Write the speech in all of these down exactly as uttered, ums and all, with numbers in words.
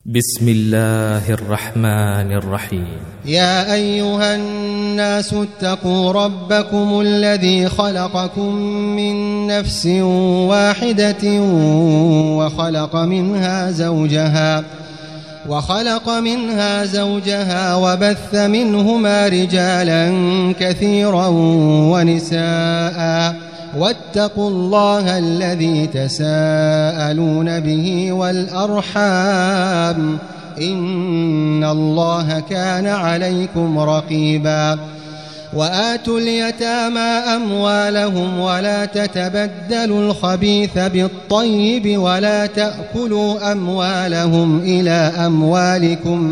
بسم الله الرحمن الرحيم. يا أيها الناس اتقوا ربكم الذي خلقكم من نفس واحدة وخلق منها زوجها وخلق منها زوجها وبث منهما رجالا كثيرا ونساء واتقوا الله الذي تساءلون به والأرحام إن الله كان عليكم رقيبا. وآتوا اليتامى أموالهم ولا تتبدلوا الخبيث بالطيب ولا تأكلوا أموالهم إلى أموالكم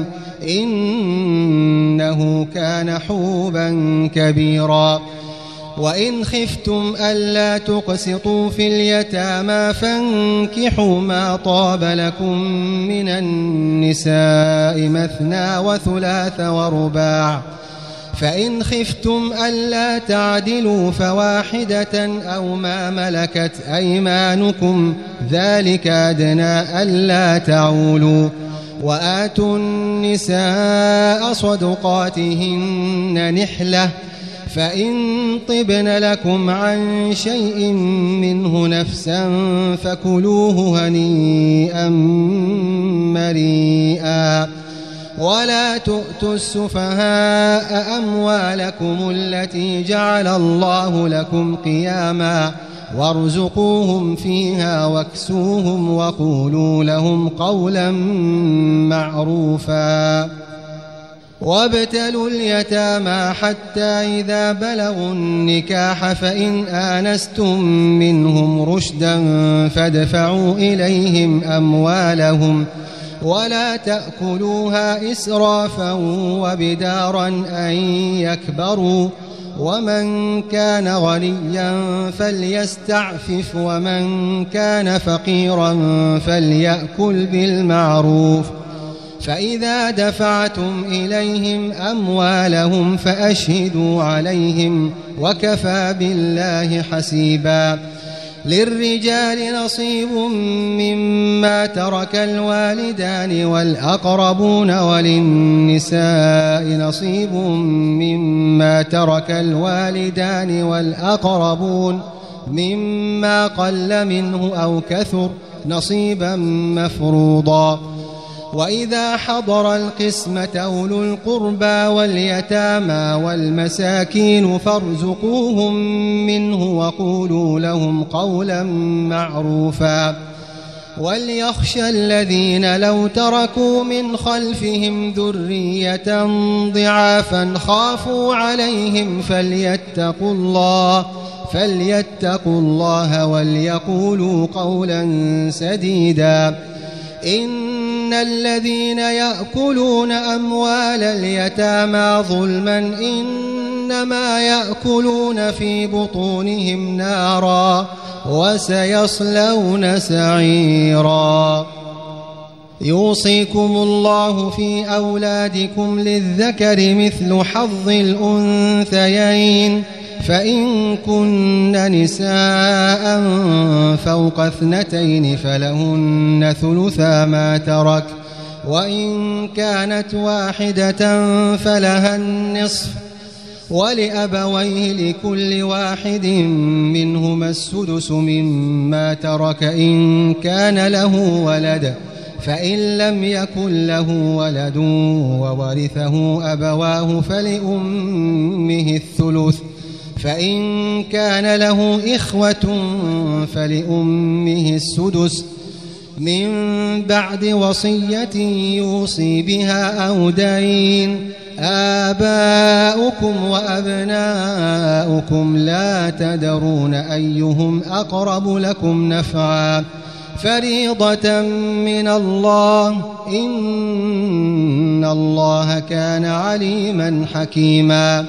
إنه كان حوبا كبيرا. وإن خفتم ألا تقسطوا في اليتامى فانكحوا ما طاب لكم من النساء مثنى وثلاث ورباع، فإن خفتم ألا تعدلوا فواحدة أو ما ملكت أيمانكم ذلك أدنى ألا تعولوا. وآتوا النساء صدقاتهن نحلة، فإن طبن لكم عن شيء منه نفسا فكلوه هنيئا مريئا. ولا تؤتوا السفهاء أموالكم التي جعل الله لكم قياما وارزقوهم فيها واكسوهم وقولوا لهم قولا معروفا. وابتلوا اليتامى حتى إذا بلغوا النكاح فإن آنستم منهم رشدا فادفعوا إليهم أموالهم ولا تأكلوها إسرافا وبدارا أن يكبروا. ومن كان غنيا فليستعفف ومن كان فقيرا فليأكل بالمعروف. فإذا دفعتم إليهم أموالهم فأشهدوا عليهم وكفى بالله حسيبا. للرجال نصيب مما ترك الوالدان والأقربون وللنساء نصيب مما ترك الوالدان والأقربون مما قل منه أو كثر نصيبا مفروضا. وإذا حضر القسمة أولو القربى واليتامى والمساكين فارزقوهم منه وقولوا لهم قولا معروفا. وليخشى الذين لو تركوا من خلفهم ذرية ضعافا خافوا عليهم فليتقوا الله فليتقوا الله وليقولوا قولا سديدا. إن الذين يأكلون أموال اليتامى ظلما إنما يأكلون في بطونهم نارا وسيصلون سعيرا. يوصيكم الله في أولادكم للذكر مثل حظ الأنثيين، فإن كن نساء فوق اثنتين فلهن ثلثا ما ترك، وإن كانت واحدة فلها النصف، ولأبويه لكل واحد منهما السدس مما ترك إن كان له ولد، فإن لم يكن له ولد وورثه أبواه فلأمه الثلث، فإن كان له إخوة فلأمه السدس من بعد وصية يوصي بها أو دين. آباؤكم وأبناؤكم لا تدرون أيهم أقرب لكم نفعا فريضة من الله إن الله كان عليما حكيما.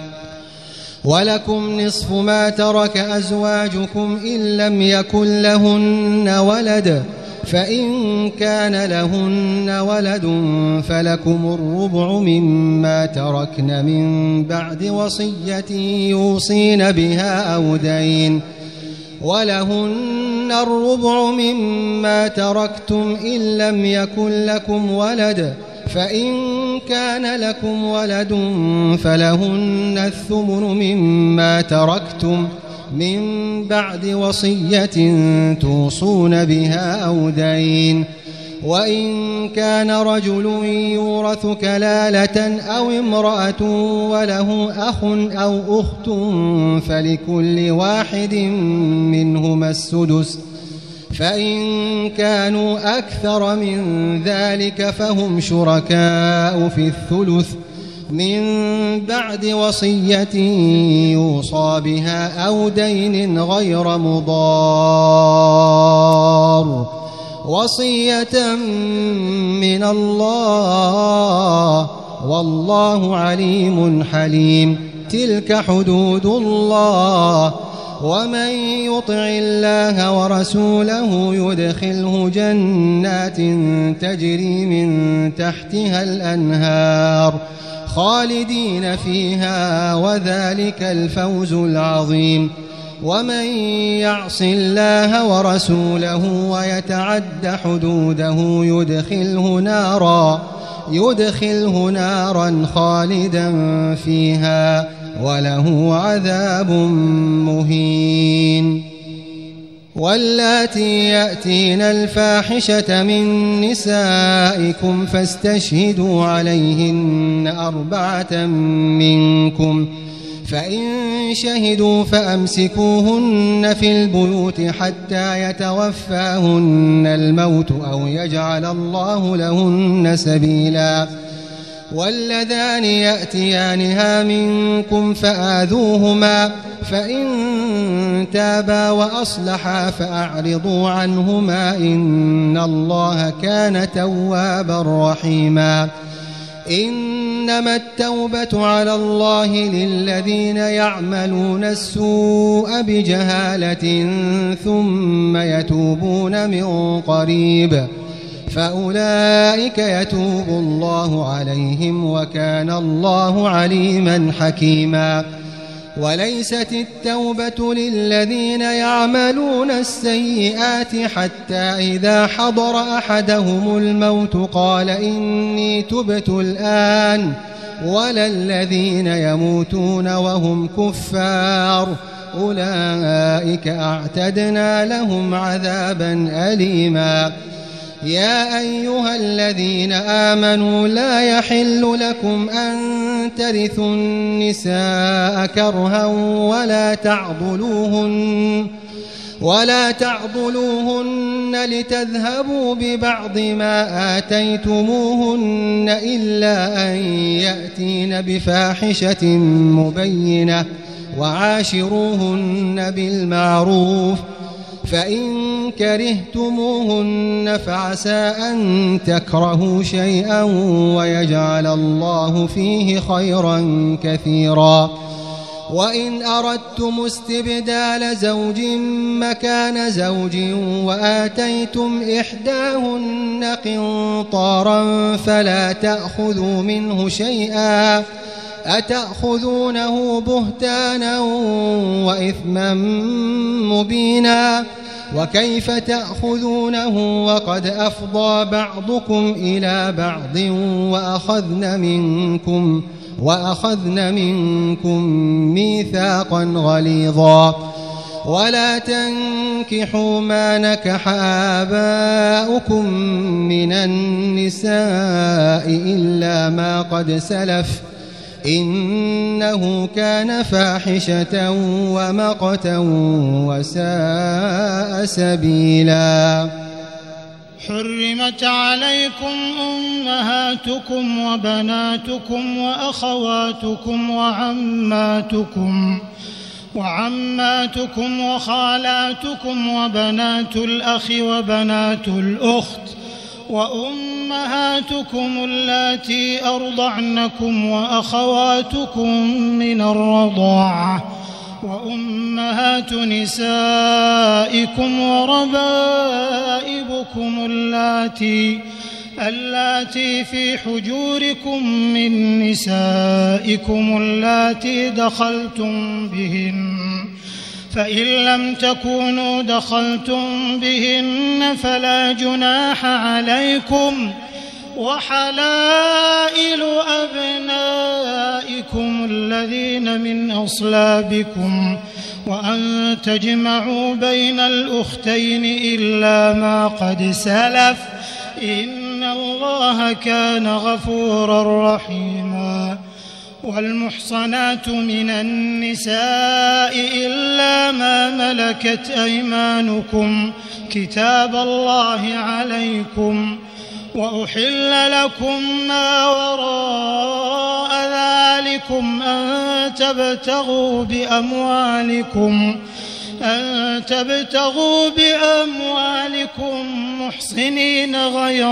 ولكم نصف ما ترك أزواجكم إن لم يكن لهن ولد، فإن كان لهن ولد فلكم الربع مما تركن من بعد وصية يوصين بها أو دين. ولهن الربع مما تركتم إن لم يكن لكم ولد، فإن كان لكم ولد فلهن الثمن مما تركتم من بعد وصية توصون بها أو دين. وإن كان رجل يورث كلالة أو امرأة وله أخ أو أخت فلكل واحد منهما السدس، فإن كانوا أكثر من ذلك فهم شركاء في الثلث من بعد وصية يوصى بها أو دين غير مضار، وصية من الله والله عليم حليم. تلك حدود الله، ومن يطع الله ورسوله يدخله جنات تجري من تحتها الأنهار خالدين فيها، وذلك الفوز العظيم. ومن يعص الله ورسوله ويتعد حدوده يدخله نارا يدخله نارا خالدا فيها وله عذاب مهين. واللاتي يأتين الفاحشة من نسائكم فاستشهدوا عليهن أربعة منكم، فإن شهدوا فأمسكوهن في البيوت حتى يتوفاهن الموت أو يجعل الله لهن سبيلا. واللذان يأتيانها منكم فآذوهما، فإن تابا وأصلحا فأعرضوا عنهما إن الله كان توابا رحيما. إنما التوبة على الله للذين يعملون السوء بجهالة ثم يتوبون من قريب فأولئك يتوب الله عليهم وكان الله عليما حكيما. وليست التوبة للذين يعملون السيئات حتى إذا حضر أحدهم الموت قال إني تبت الآن، ولا الذين يموتون وهم كفار أولئك أعتدنا لهم عذابا أليما. يا أيها الذين آمنوا لا يحل لكم أن ترثوا النساء كرها ولا تعضلوهن ولا تعضلوهن لتذهبوا ببعض ما آتيتموهن إلا أن يأتين بفاحشة مبينة وعاشروهن بالمعروف، فإن كرهتموهن فعسى أن تكرهوا شيئا ويجعل الله فيه خيرا كثيرا. وإن أردتم استبدال زوج مكان زوج وآتيتم إحداهن قنطارا فلا تأخذوا منه شيئا، أتأخذونه بهتانا وإثما مبينا، وكيف تأخذونه وقد أفضى بعضكم إلى بعض وأخذن منكم وأخذن منكم ميثاقا غليظا. ولا تنكحوا ما نكح آباؤكم من النساء إلا ما قد سلف إنه كان فاحشة ومقتا وساء سبيلا. حرمت عليكم أمهاتكم وبناتكم وأخواتكم وعماتكم وعماتكم وخالاتكم وبنات الأخ وبنات الأخت وأمهاتكم اللاتي أرضعنكم وأخواتكم من الرضاعة وأمهات نسائكم وربائبكم اللاتي اللاتي في حجوركم من نسائكم اللاتي دخلتم بهن فإن لم تكونوا دخلتم بهن فلا جناح عليكم وحلائل أبنائكم الذين من أصلابكم وأن تجمعوا بين الأختين إلا ما قد سلف إن الله كان غفورا رحيما. والمحصنات من النساء إلا ما ملكت أيمانكم كتاب الله عليكم وأحل لكم ما وراء ذلكم أن تبتغوا بأموالكم أن تبتغوا بأموالكم محصنين غير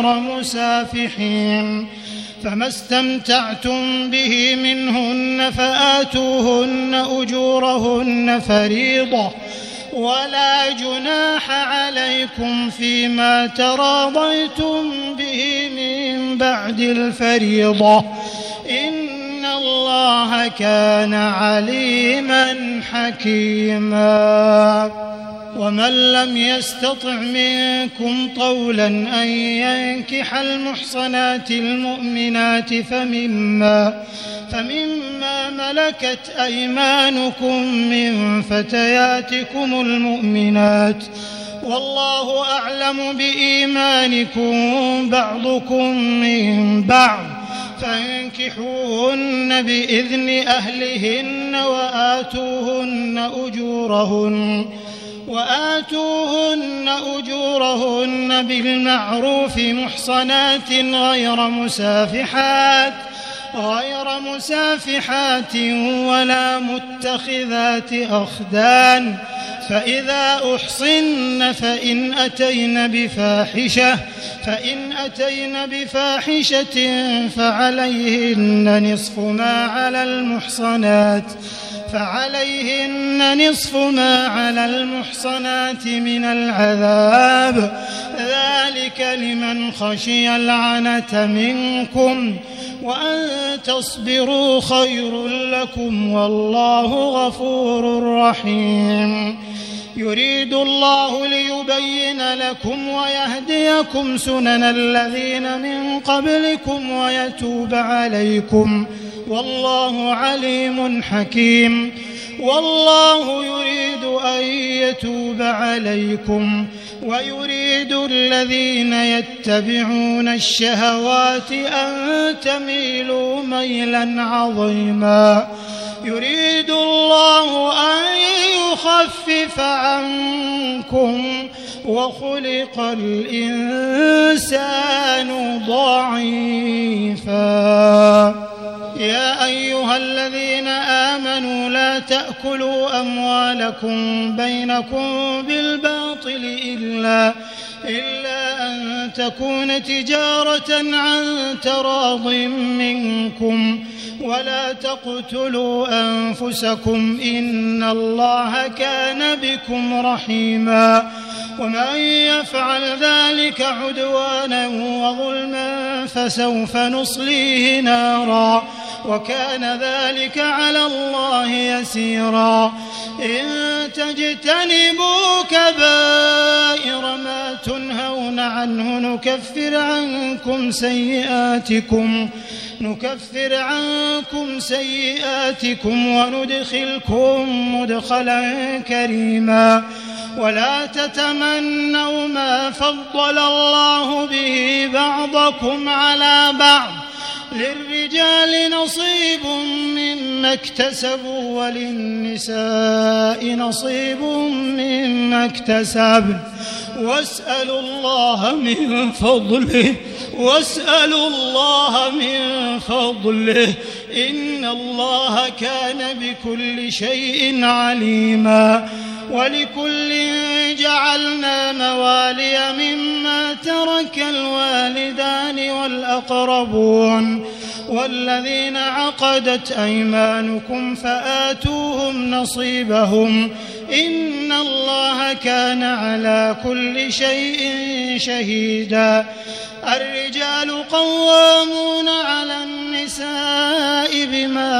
مسافحين فما استمتعتم به منهن فآتوهن أجورهن فريضة ولا جناح عليكم فيما تراضيتم به من بعد الفريضة إن الله كان عليما حكيما. ومن لم يستطع منكم طولا أن ينكح المحصنات المؤمنات فمما, فمما ملكت أيمانكم من فتياتكم المؤمنات والله أعلم بإيمانكم بعضكم من بعض فانكحوهن بإذن أهلهن وآتوهن أجورهن وآتوهن أجورهن بالمعروف محصنات غير مسافحات غير مسافحات ولا متخذات أخدان فإذا أحصن فإن أتين بفاحشة فإن أتين بفاحشة فعليهن نصف ما على المحصنات فعليهن نصف ما على المحصنات من العذاب ذلك لمن خشي العنة منكم وأن تصبروا خير لكم والله غفور رحيم. يريد الله ليبين لكم ويهديكم سنن الذين من قبلكم ويتوب عليكم والله عليم حكيم. والله يريد أن يتوب عليكم ويريد الذين يتبعون الشهوات أن تميلوا ميلا عظيما. يريد الله أن يخفف عنكم وخلق الإنسان ضعيفا. يا أيها الذين آمنوا لا تأكلوا أموالكم بينكم بالباطل إلا إلا أن تكون تجارة عن تراض منكم ولا تقتلوا أنفسكم إن الله كان بكم رحيما. ومن يفعل ذلك عدوانا وظلما فسوف نصليه نارا وكان ذلك على الله يسيرا. إن تجتنبوا كبائر ما تنهون عنه نكفر عنكم سيئاتكم نكفر عنكم سيئاتكم وندخلكم مدخلا كريما. ولا تتمنوا ما فضل الله به بعضكم على بعض للرجال نصيب مما اكتسبوا وللنساء نصيب مما اكتسبن واسألوا الله من فضله واسألوا الله من فضله إن الله كان بكل شيء عليما. ولكل جعلنا موالي مما ترك الوالدان والأقربون والذين عقدت أيمانكم فآتوهم نصيبهم إن الله كان على كل شيء شهيدا. الرجال قوامون على النساء بما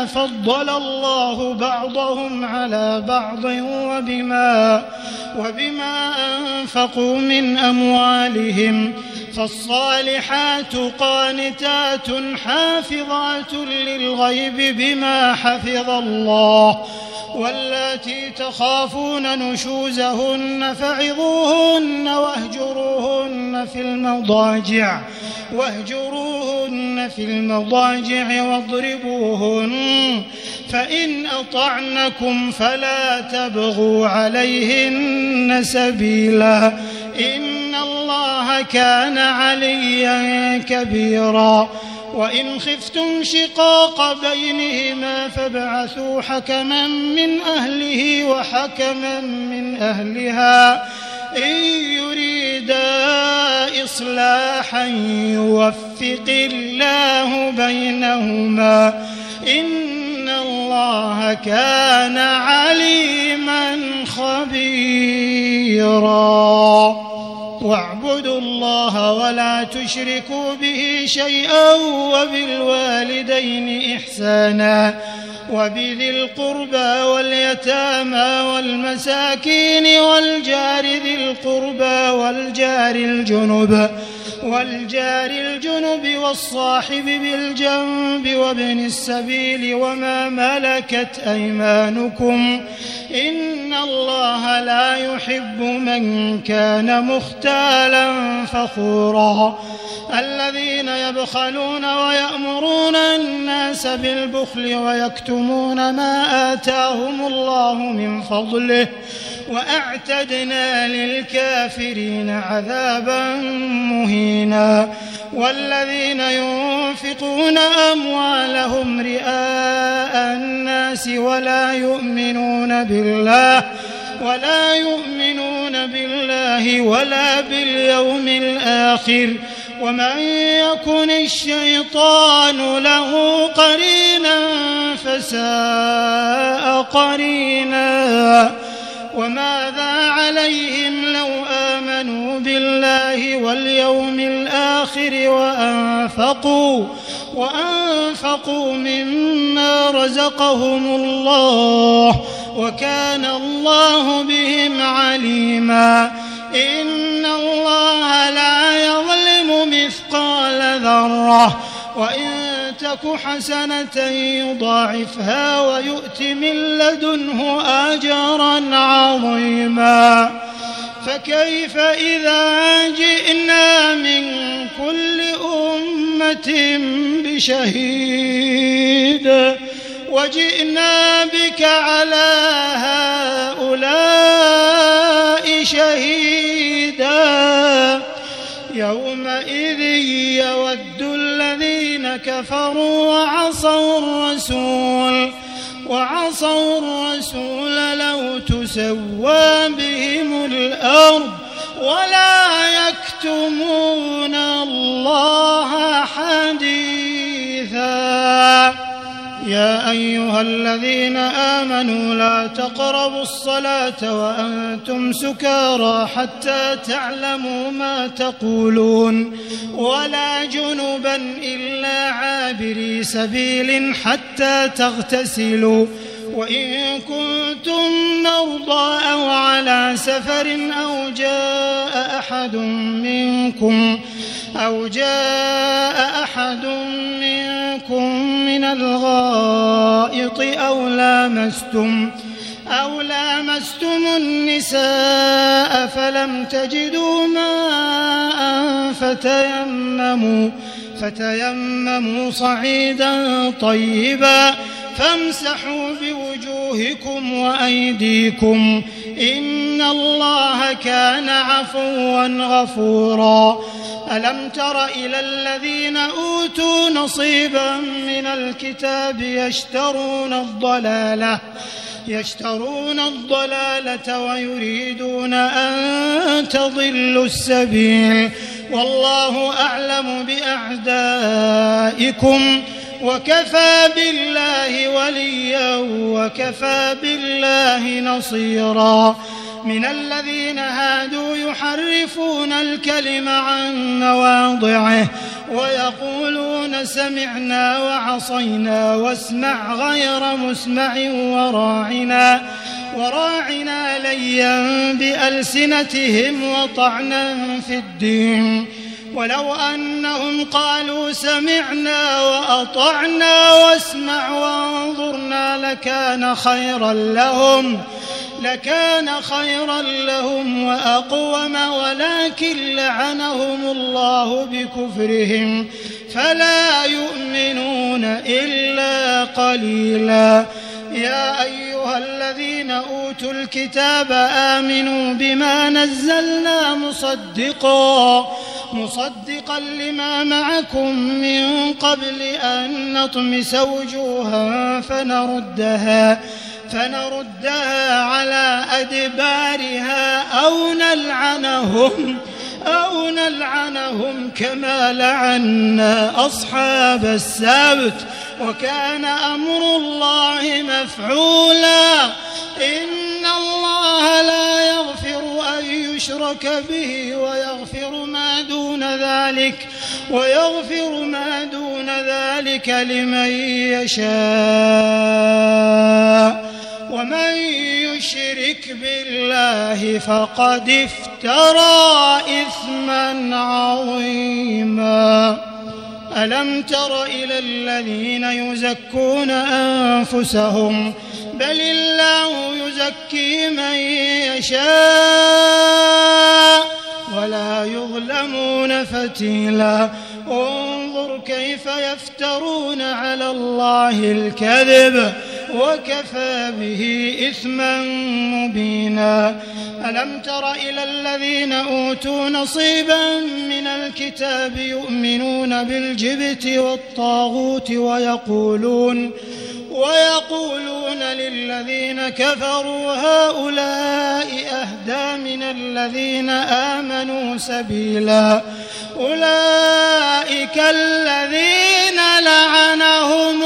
بما فضل الله بعضهم على بعض وبما, وبما أنفقوا من أموالهم فالصالحات قانتات حافظات للغيب بما حفظ الله واللاتي تخافون نشوزهن فعظوهن واهجروهن في المضاجع واهجروهن في المضاجع واضربوهن فإن أطعنكم فلا تبغوا عليهن سبيلا إن الله كان عليا كبيرا وإن خفتم شقاق بينهما فابعثوا حكما من أهله وحكما من أهلها إن يريدا إصلاحا يوفق الله بينهما إن الله كان عليما خبيرا واعبدوا الله ولا تشركوا به شيئا وبالوالدين إحسانا وبذي القربى واليتامى والمساكين والجار ذي القربى والجار الجنب والجار الجنب والصاحب بالجنب وابن السبيل وما ملكت أيمانكم إن الله لا يحب من كان مختالا فخورا الذين يبخلون ويأمرون الناس بالبخل ويكتمون ما آتاهم الله من فضله وأعتدنا للكافرين عذابا مهينا والذين ينفقون أموالهم رئاء الناس ولا يؤمنون بالله ولا يؤمنون بالله ولا باليوم الآخر ومن يكن الشيطان له قرينا فساء قرينا وماذا عليهم لو آمنوا بالله واليوم الآخر وأنفقوا وأنفقوا مما رزقهم الله وكان الله بهم عليما إن الله لا يظلم مثقال ذرة وإن تك حسنة يضاعفها ويؤت من لدنه أجرا عظيما فكيف إذا جئنا من كل أمة بشهيد وجئنا بك على هؤلاء شهيدا يومئذ يود الذين كفروا وعصوا الرسول وعصوا الرسول لو تسوى بهم الأرض ولا يكتمون الله حديثا يا أيها الذين آمنوا لا تقربوا الصلاة وأنتم سكارى حتى تعلموا ما تقولون ولا جنبا إلا عابري سبيل حتى تغتسلوا وإن كنتم مرضى أو على سفر أو جاء أحد منكم أو جاء أحد منكم من الغائط أو لامستم أو لامستم النساء فلم تجدوا ماء فتيمموا فتيمموا صعيدا طيبا فامسحوا بوجوهكم وأيديكم إن الله كان عفوا غفورا ألم تر إلى الذين أوتوا نصيبا من الكتاب يشترون الضلالة يشترون الضلالة ويريدون أن تضلوا السبيل والله أعلم بأعدائكم وكفى بالله وليا وكفى بالله نصيرا من الذين هادوا يحرفون الكلم عن مواضعه ويقولون سمعنا وعصينا واسمع غير مسمع وراعنا وراعنا ليا بألسنتهم وطعنا في الدين ولو أنهم قالوا سمعنا وأطعنا واسمع وانظرنا لكان خيرا لهم لكان خيرا لهم وأقوم ولكن لعنهم الله بكفرهم فلا يؤمنون إلا قليلا. يا أيها الذين أوتوا الكتاب آمنوا بما نزلنا مصدقا مصدقا لما معكم من قبل أن نطمس وجوها فنردها فنردها على أدبارها أو نلعنهم أو نلعنهم كما لعنا أصحاب السبت وكان أمر الله مفعولا. إن الله لا يغفر أن يشرك به ويغفر ما دون ذلك ويغفر ما دون ذلك لمن يشاء ومن يشرك بالله فقد افترى إثما عظيما. ألم تر إلى الذين يزكون أنفسهم بل الله يزكي من يشاء ولا يظلمون فتيلا. انظر كيف يفترون على الله الكذب وكفى به إثما مبينا. ألم تر إلى الذين أوتوا نصيبا من الكتاب يؤمنون بالجبت والطاغوت ويقولون ويقولون للذين كفروا هؤلاء أهدى من الذين آمنوا سبيلا. أولئك الذين لعنهم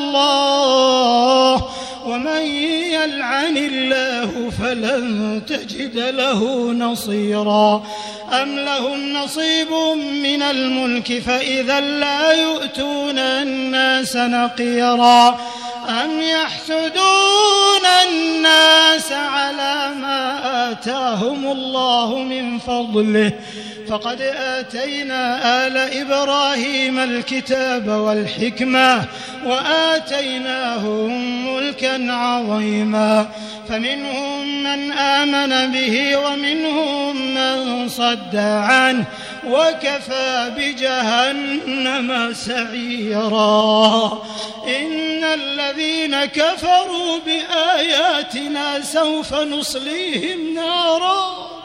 الله ومن يلعن الله فلن تجد له نصيرا. أم لهم نصيب من الملك فإذا لا يؤتون الناس نقيرا. أم يحسدون الناس على ما آتاهم الله من فضله فقد آتينا آل إبراهيم الكتاب والحكمة وآتيناهم ملكا عظيما. فمنهم من آمن به ومنهم من صد عنه وكفى بجهنم سعيرا. إن الذين كفروا بآياتنا سوف نصليهم نارا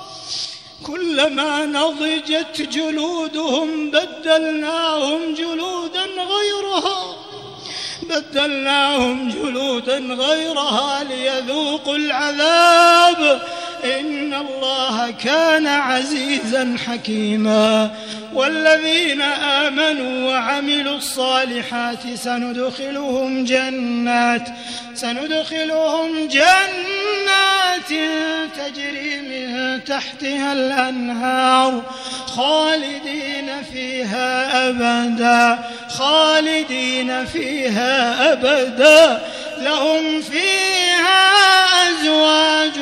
كلما نضجت جلودهم بدلناهم جلودا غيرها بدلناهم جلودا غيرها ليذوقوا العذاب إن الله كان عزيزا حكيما. والذين آمنوا وعملوا الصالحات سندخلهم جنات سندخلهم جنات تجري من تحتها الأنهار خالدين فيها أبدا خالدين فيها أبدا لهم فيها أزواج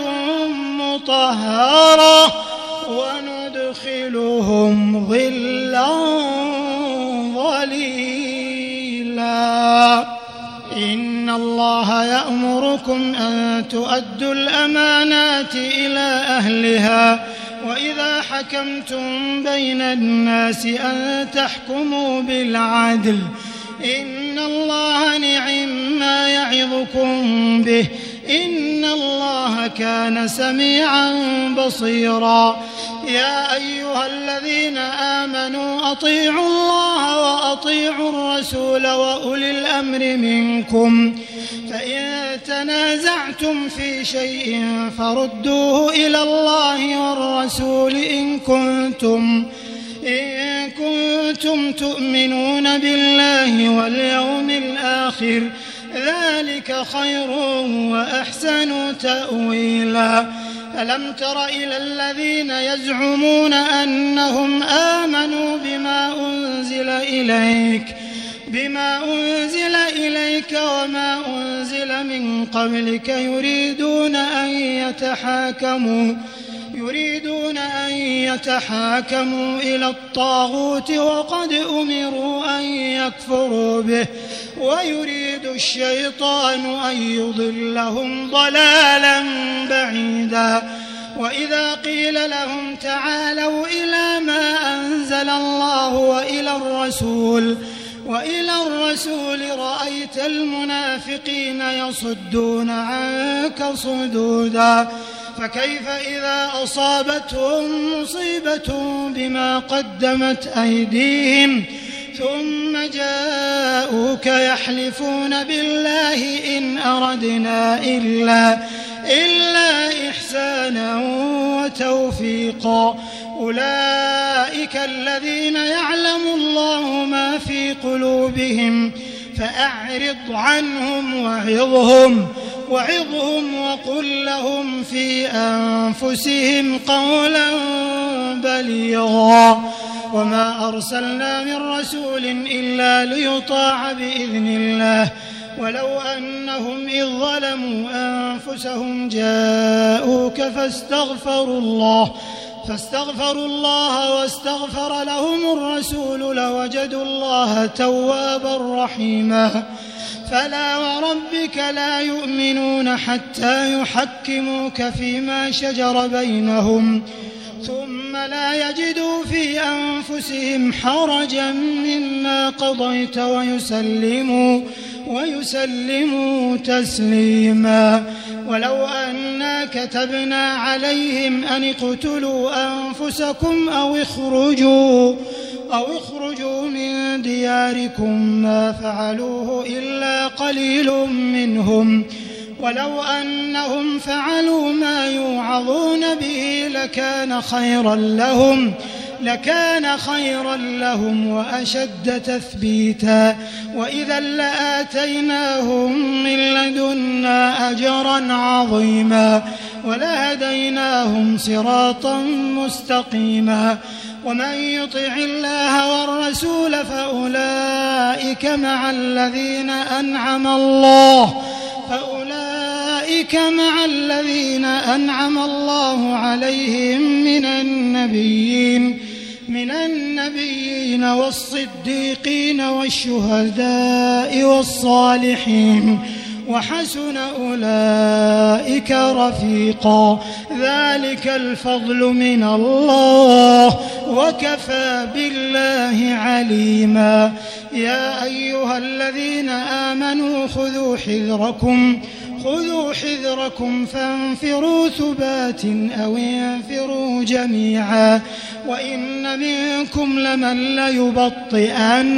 مطهرة وندخلهم ظلا ظليلا. إن الله يأمركم أن تؤدوا الأمانات إلى أهلها وإذا حكمتم بين الناس أن تحكموا بالعدل إن الله نعم ما يعظكم به إن الله كان سميعا بصيرا. يا أيها الذين آمنوا أطيعوا الله وأطيعوا الرسول وأولي الأمر منكم فإن تنازعتم في شيء فردوه إلى الله والرسول إن كنتم إن كنتم تؤمنون بالله واليوم الآخر ذلك خير وأحسن تأويلا. ألم تر إلى الذين يزعمون أنهم آمنوا بما أنزل إليك بما أنزل إليك وما أنزل من قبلك يريدون أن يتحاكموا يريدون أن يتحاكموا إلى الطاغوت وقد أمروا أن يكفروا به ويريد الشيطان أن يضلهم ضلالا بعيدا وإذا قيل لهم تعالوا إلى ما أنزل الله وإلى الرسول وإلى الرسول رأيت المنافقين يصدون عنك صدودا فكيف إذا أصابتهم مصيبة بما قدمت أيديهم ثم جاءوك يحلفون بالله إن أردنا إلا, إلا إحسانا وتوفيقا أولئك الذين يعلم الله ما في قلوبهم فأعرض عنهم وعظهم وعظهم وقل لهم في أنفسهم قولا بليغا وما أرسلنا من رسول إلا ليطاع بإذن الله ولو أنهم إذ ظلموا أنفسهم جاءوك فاستغفروا الله فاستغفروا الله واستغفر لهم الرسول لوجدوا الله توابا رحيما فلا وربك لا يؤمنون حتى يحكموك فيما شجر بينهم ثم لا يجدوا في أنفسهم حرجا مما قضيت ويسلموا ويسلموا تسليما ولو أنا كتبنا عليهم أن اقتلوا أنفسكم أو اخرجوا أو اخرجوا من دياركم ما فعلوه إلا قليل منهم ولو أنهم فعلوا ما يوعظون به لكان خيرا لهم لكان خيرا لهم وأشد تثبيتا وإذا لآتيناهم من لدنا أجرا عظيما ولهديناهم صراطا مستقيما ومن يطع الله والرسول فأولئك مع الذين أنعم الله فأولئك مع الذين أنعم الله عليهم من النبيين من النبيين والصديقين والشهداء والصالحين وحسن أولئك رفيقا ذلك الفضل من الله وكفى بالله عليما يا أيها الذين آمنوا خذوا حذركم خذوا حذركم فانفروا ثبات أو انفروا جميعا وإن منكم لمن ليبطئن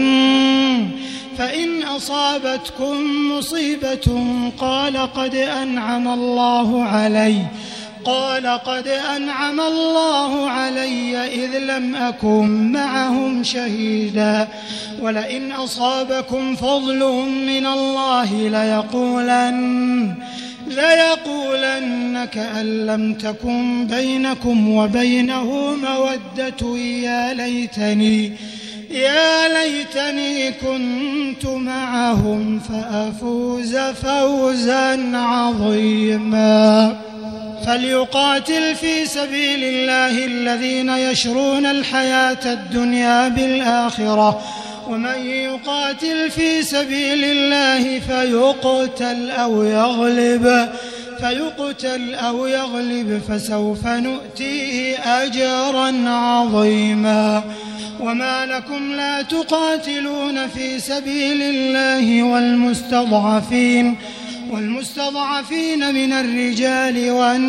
فإن أصابتكم مصيبة قال قد أنعم الله علي قال قد أنعم الله علي إذ لم أكن معهم شهيدا ولئن أصابكم فضل من الله ليقولن ليقولن كأن لم تكن بينكم وبينه مودة يا ليتني يا ليتني كنت معهم فأفوز فوزا عظيما فليقاتل في سبيل الله الذين يشرون الحياة الدنيا بالآخرة ومن يقاتل في سبيل الله فيقتل أو يغلب فيقتل أو يغلب فسوف نؤتيه أجرا عظيما وما لكم لا تقاتلون في سبيل الله والمستضعفين والمستضعفين من الرجال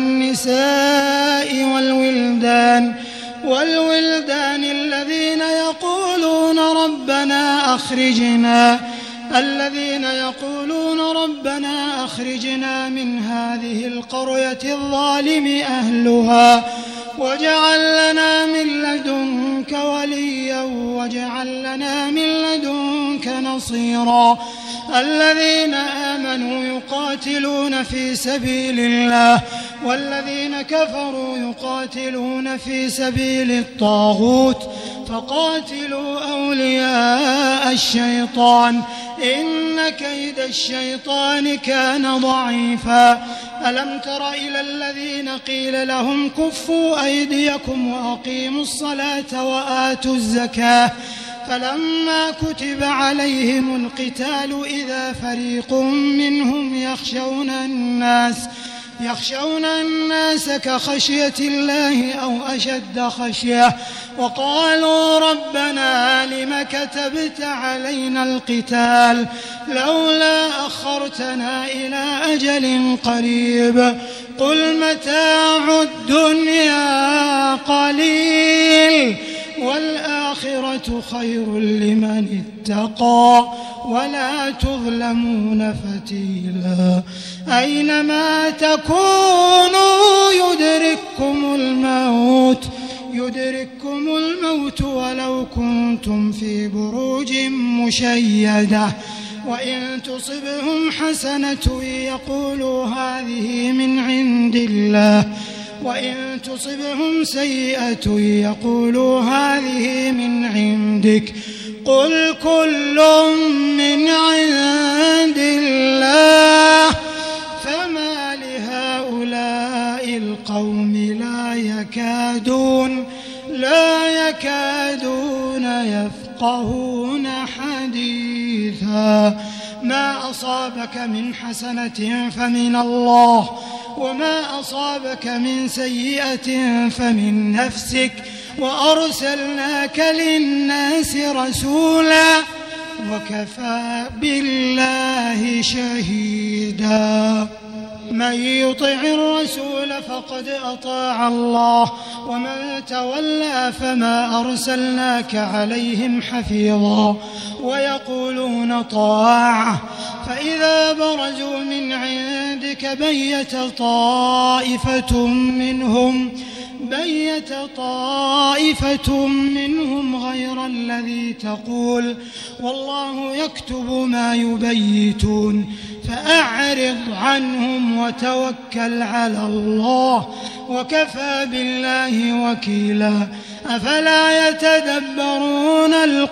والنساء والولدان والولدان الذين يقولون ربنا أخرجنا الذين يقولون ربنا أخرجنا من هذه القرية الظالم أهلها واجعل لنا من لدنك وليا واجعل لنا من لدنك نصيرا الذين آمنوا يقاتلون في سبيل الله والذين كفروا يقاتلون في سبيل الطاغوت فقاتلوا أولياء الشيطان إن كيد الشيطان كان ضعيفا ألم تر إلى الذين قيل لهم كفوا أيديكم وأقيموا الصلاة وآتوا الزكاة فلما كتب عليهم القتال إذا فريق منهم يخشون الناس يخشون الناس كخشية الله أو أشد خشية وقالوا ربنا لم كتبت علينا القتال لولا أخرتنا إلى أجل قريب قل متاع الدنيا قليل والآخرة خير لمن اتقى ولا تظلمون فتيلا أينما تكونوا يدرككم الموت يدرككم الموت ولو كنتم في بروج مشيدة وإن تصبهم حسنة يقولوا هذه من عند الله وإن تصبهم سيئة يقولوا هذه من عندك قل كل من عند الله فما لهؤلاء القوم لا يكادون لا يكادون يفقهون حديثا ما أصابك من حسنة فمن الله وما أصابك من سيئة فمن نفسك وأرسلناك للناس رسولا وكفى بالله شهيدا من يطع الرسول فقد أطاع الله ومن تولى فما أرسلناك عليهم حفيظا ويقولون طاعة فإذا برزوا من عندك بيت طائفة منهم بيت طائفة منهم غير الذي تقول والله يكتب ما يبيتون فأعرض عنهم وتوكل على الله وكفى بالله وكيلا أفلا يتدبرون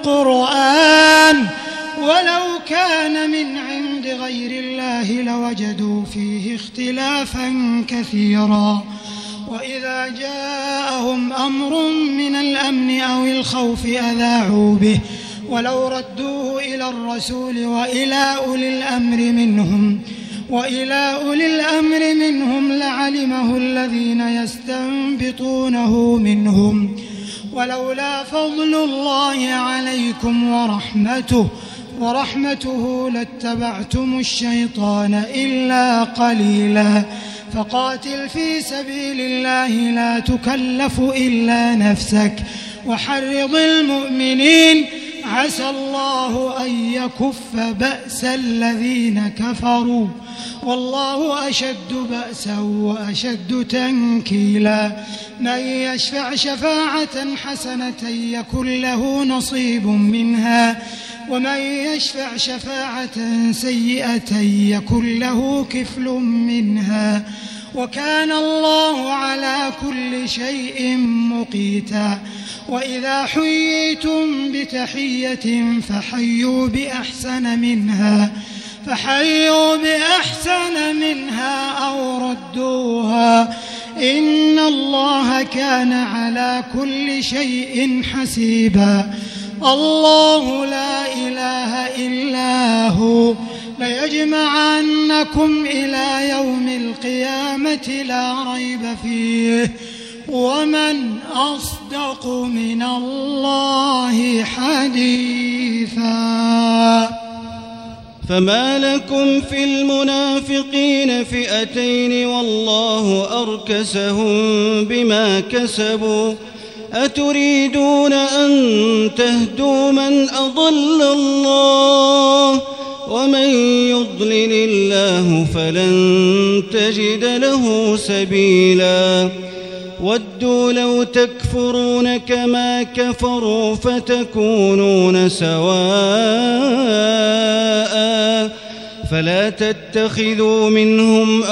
القرآن ولو كان من عند غير الله لوجدوا فيه اختلافا كثيرا وإذا جاءهم أمر من الأمن أو الخوف أذاعوا به ولو ردوه إلى الرسول وإلى أولي الأمر منهم وإلى أولي الأمر منهم لعلمه الذين يستنبطونه منهم ولولا فضل الله عليكم ورحمته ورحمته لاتبعتم الشيطان إلا قليلا فقاتل في سبيل الله لا تكلف إلا نفسك وحرض المؤمنين عسى الله أن يكف بأس الذين كفروا والله أشد بأسا وأشد تنكيلا من يشفع شفاعة حسنة يكن له نصيب منها ومن يشفع شفاعة سيئة يكن له كفل منها وكان الله على كل شيء مقيتا وإذا حييتم بتحية فحيوا بأحسن منها فحيوا بأحسن منها أو ردوها إن الله كان على كل شيء حسيبا الله لا إله إلا هو ليجمعنكم إلى يوم القيامة لا ريب فيه ومن أصدق من الله حديثا فما لكم في المنافقين فئتين والله أركسهم بما كسبوا أتريدون أن تهدوا من أضل الله ومن يضلل الله فلن تجد له سبيلا ودوا لو تكفرون كما كفروا فتكونون سواء فلا تتخذوا منهم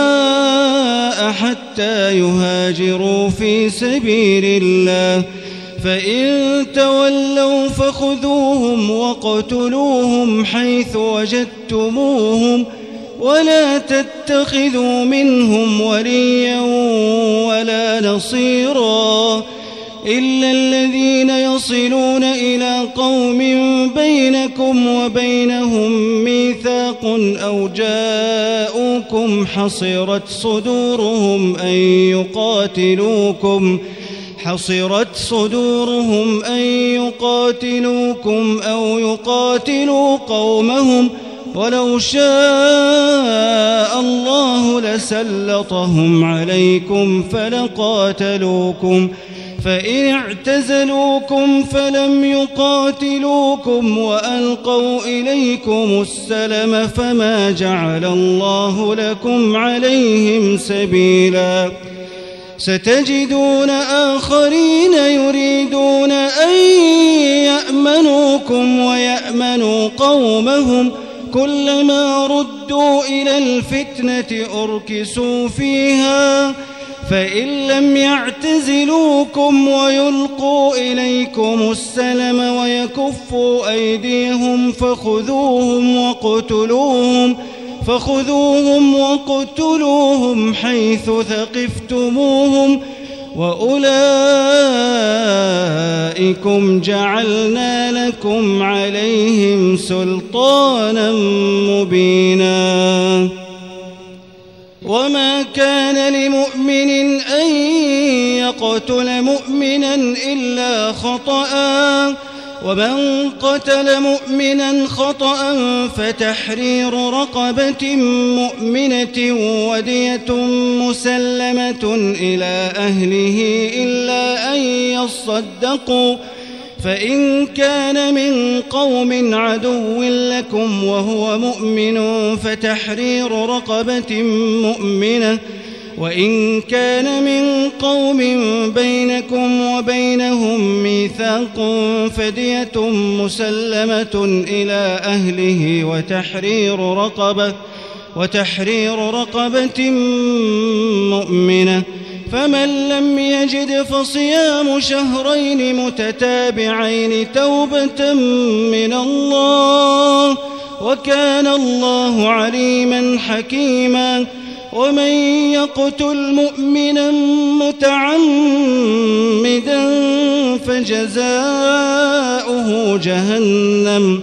أولياء حتى يهاجروا في سبيل الله فإن تولوا فخذوهم واقتلوهم حيث وجدتموهم ولا تتخذوا منهم وليا ولا نصيرا إلا الذين يصلون إلى قوم بينكم وبينهم ميثاق أو جاءوكم حصرت صدورهم أن يقاتلوكم حصرت صدورهم أن يقاتلوكم أو يقاتلوا قومهم ولو شاء الله لسلطهم عليكم فلقاتلوكم فإن اعتزلوكم فلم يقاتلوكم وألقوا إليكم السلم فما جعل الله لكم عليهم سبيلا ستجدون آخرين يريدون أن يأمنوكم ويأمنوا قومهم كلما ردوا إلى الفتنة أركسوا فيها فإن لم يعتزلوكم ويلقوا إليكم السلم ويكفوا أيديهم فخذوهم وقتلوهم فخذوهم وقتلوهم حيث ثقفتموهم وأولئكم جعلنا لكم عليهم سلطانا مبينا وما كان لمؤمن أن يقتل مؤمنا إلا خطأ ومن قتل مؤمنا خطأ فتحرير رقبة مؤمنة ودية مسلمة إلى أهله إلا أن يصدقوا فإن كان من قوم عدو لكم وهو مؤمن فتحرير رقبة مؤمنة وإن كان من قوم بينكم وبينهم ميثاق فدية مسلمة إلى أهله وتحرير رقبة وتحرير رقبة مؤمنة فمن لم يجد فصيام شهرين متتابعين توبة من الله وكان الله عليما حكيما ومن يقتل مؤمنا متعمدا فجزاؤه جهنم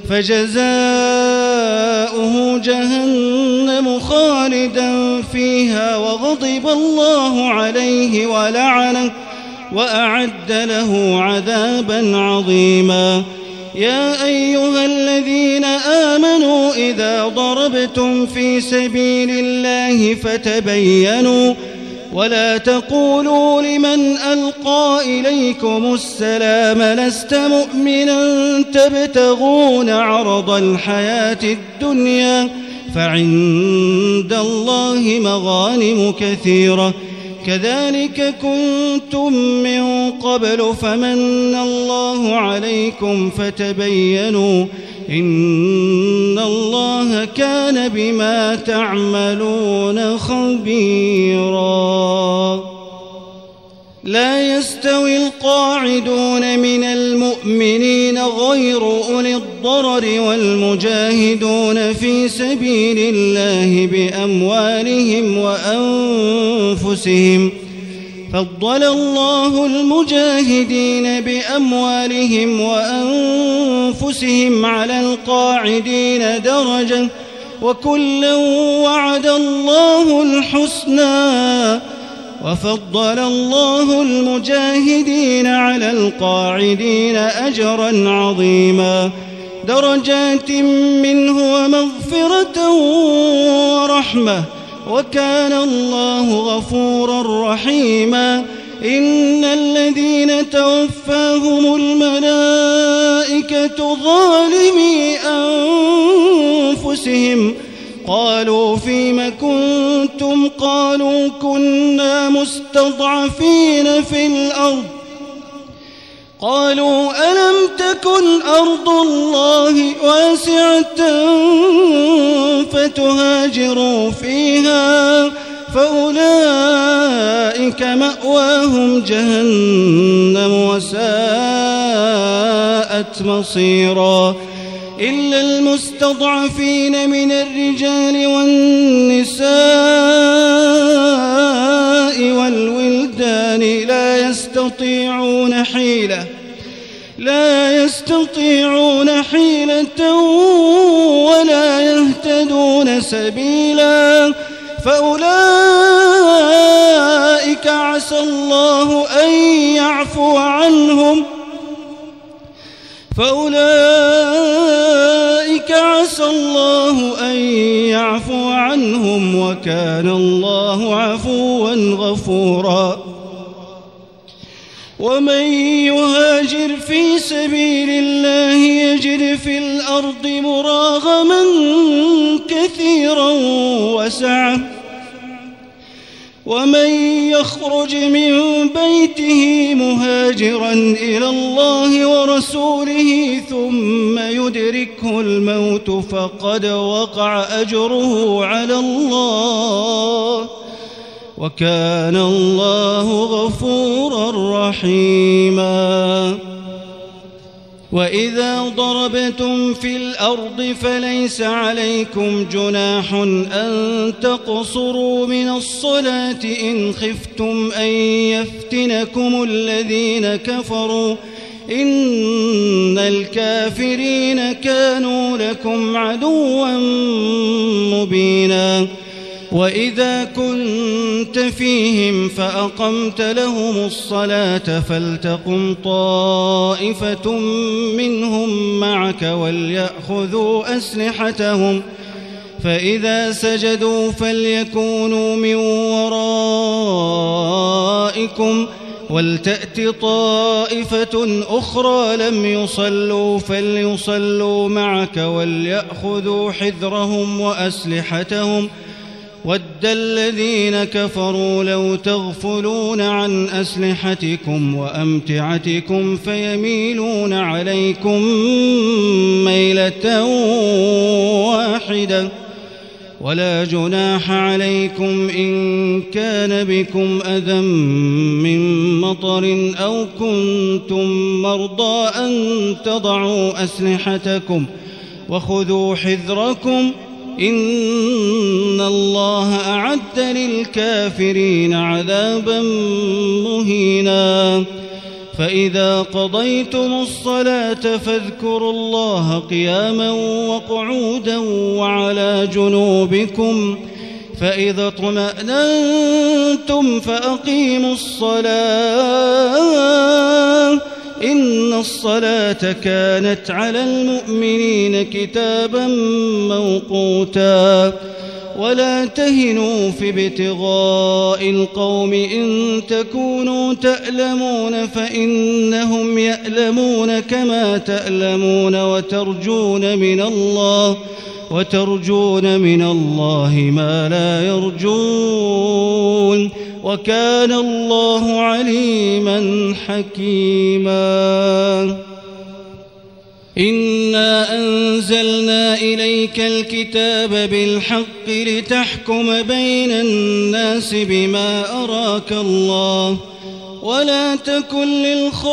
فجزاؤه جهنم خالدا فيها وغضب الله عليه ولعنه وأعد له عذابا عظيما يا أيها الذين آمنوا إذا ضربتم في سبيل الله فتبينوا ولا تقولوا لمن ألقى إليكم السلام لست مؤمنا تبتغون عرض الحياة الدنيا فعند الله مغانم كثيرة كذلك كنتم من قبل فمن الله عليكم فتبينوا إن الله كان بما تعملون خبيرا لا يستوي القاعدون من المؤمنين غير أولي الضرر والمجاهدون في سبيل الله بأموالهم وأنفسهم فضل الله المجاهدين بأموالهم وأنفسهم على القاعدين درجة وكلا وعد الله الحسنى وفضل الله المجاهدين على القاعدين أجرا عظيما درجات منه ومغفرة ورحمة وكان الله غفورا رحيما إن الذين توفاهم الملائكة ظالمي أنفسهم قالوا فيم كنتم قالوا كنا مستضعفين في الأرض قالوا ألم تكن أرض الله واسعة فتهاجروا فيها فأولئك مأواهم جهنم وساءت مصيرا إلا المستضعفين من الرجال والنساء والولدان لا يستطيعون حيلة لا يستطيعون حيلة ولا يهتدون سبيلا فأولئك عسى الله أن يعفو عنهم فأولئك عسى الله أن يعفو عنهم وكان الله عفوا غفورا ومن يهاجر في سبيل الله يجد في الأرض مراغما كثيرا وسعة ومن يخرج من بيته مهاجرا إلى الله ورسوله ثم يدركه الموت فقد وقع أجره على الله وكان الله غفورا رحيما وإذا ضربتم في الأرض فليس عليكم جناح أن تقصروا من الصلاة إن خفتم أن يفتنكم الذين كفروا إن الكافرين كانوا لكم عدوا مبينا وإذا كنت فيهم فأقمت لهم الصلاة فلتقم طائفة منهم معك وليأخذوا أسلحتهم فإذا سجدوا فليكونوا من ورائكم ولتأت طائفة أخرى لم يصلوا فليصلوا معك وليأخذوا حذرهم وأسلحتهم ود الذين كفروا لو تغفلون عن أسلحتكم وأمتعتكم فيميلون عليكم ميلة واحدة ولا جناح عليكم إن كان بكم أذى من مطر أو كنتم مرضى أن تضعوا أسلحتكم وخذوا حذركم إن الله أعد للكافرين عذابا مهينا فإذا قضيتم الصلاة فاذكروا الله قياما وقعودا وعلى جنوبكم فإذا اطمأننتم فأقيموا الصلاة إن الصلاة كانت على المؤمنين كتابا موقوتا ولا تهنوا في ابتغاء القوم إن تكونوا تألمون فإنهم يألمون كما تألمون وترجون من الله وترجون من الله ما لا يرجون وكان الله عليما حكيما إنا أنزلنا إليك الكتاب بالحق لتحكم بين الناس بما أراك الله ولا تكن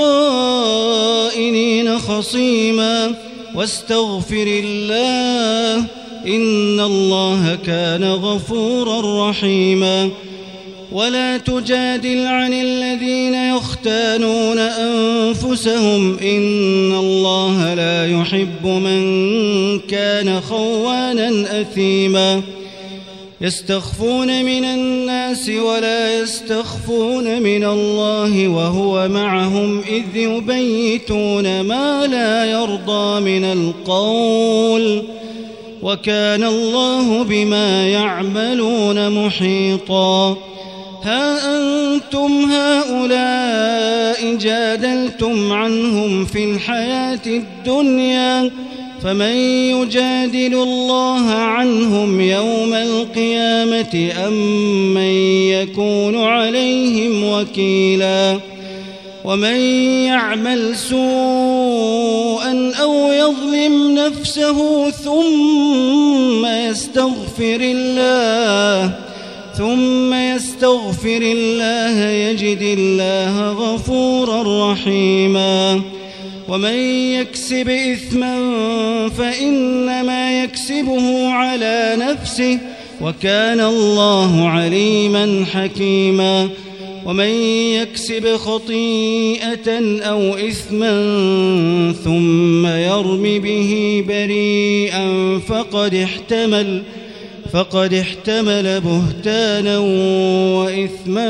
للخائنين خصيما واستغفر الله إن الله كان غفورا رحيما ولا تجادل عن الذين يختانون أنفسهم إن الله لا يحب من كان خوانا أثيما يستخفون من الناس ولا يستخفون من الله وهو معهم إذ يبيتون ما لا يرضى من القول وكان الله بما يعملون محيطا ها أنتم هؤلاء جادلتم عنهم في الحياة الدنيا فمن يجادل الله عنهم يوم القيامة أم من يكون عليهم وكيلا ومن يعمل سوءا أو يظلم نفسه ثم يستغفر الله ثم يستغفر الله يجد الله غفورا رحيما ومن يكسب إثما فإنما يكسبه على نفسه وكان الله عليما حكيما ومن يكسب خطيئة أو إثما ثم يرم به بريئا فقد احتمل فقد احتمل بهتانا وإثما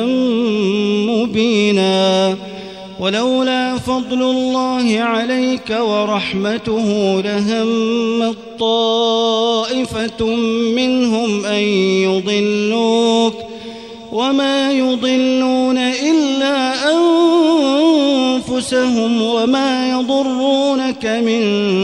مبينا ولولا فضل الله عليك ورحمته لهم طائفة منهم أن يضلوك وما يضلون إلا أنفسهم وما يضرونك من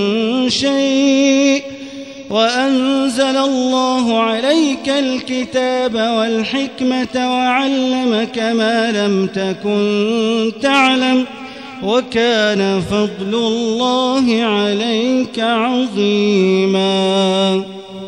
شيء وأنزل الله عليك الكتاب والحكمة وعلمك ما لم تكن تعلم وكان فضل الله عليك عظيما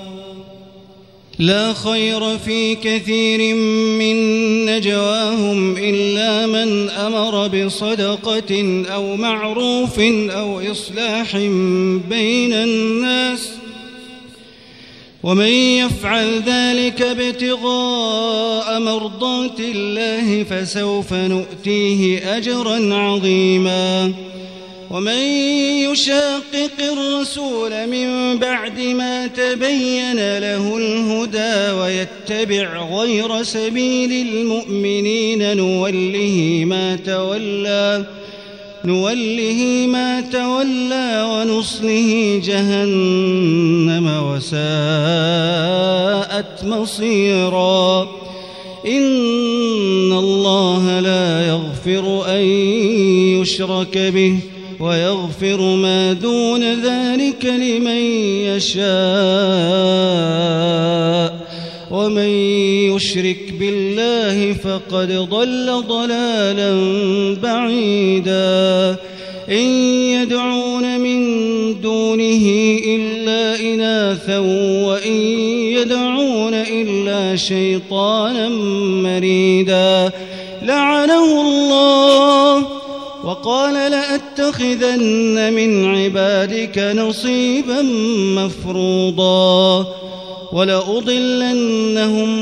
لا خير في كثير من نجواهم إلا من أمر بصدقة أو معروف أو إصلاح بين الناس ومن يفعل ذلك ابتغاء مرضات الله فسوف نؤتيه أجرا عظيما ومن يشاقق الرسول من بعد ما تبين له الهدى ويتبع غير سبيل المؤمنين نوله ما تولى نوله ما تولى ونصله جهنم وساءت مصيرا إن الله لا يغفر أن يشرك به ويغفر ما دون ذلك لمن يشاء ومن يشرك بالله فقد ضل ضلالا بعيدا إن يدعون من دونه إلا إناثا وإن يدعون إلا شيطانا مريدا لعنه الله وقال لأتخذن من عبادك نصيبا مفروضا ولأضلنهم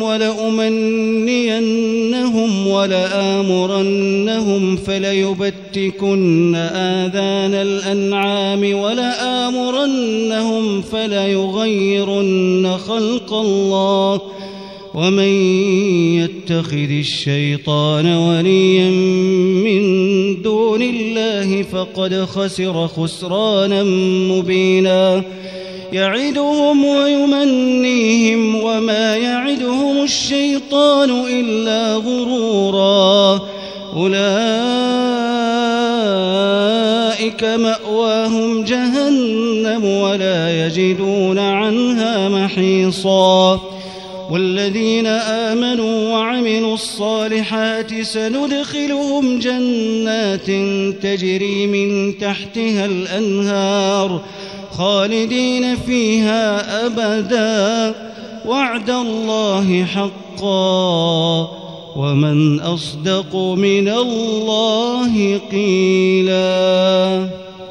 ولأمنينهم ولآمرنهم فليبتكن آذان الأنعام ولآمرنهم فليغيرن خلق الله ومن يتخذ الشيطان وليا من دون الله فقد خسر خسرانا مبينا يعدهم ويمنيهم وما يعدهم الشيطان إلا غرورا أولئك مأواهم جهنم ولا يجدون عنها محيصا والذين آمنوا وعملوا الصالحات سندخلهم جنات تجري من تحتها الأنهار خالدين فيها أبدا وعد الله حقا ومن أصدق من الله قيلا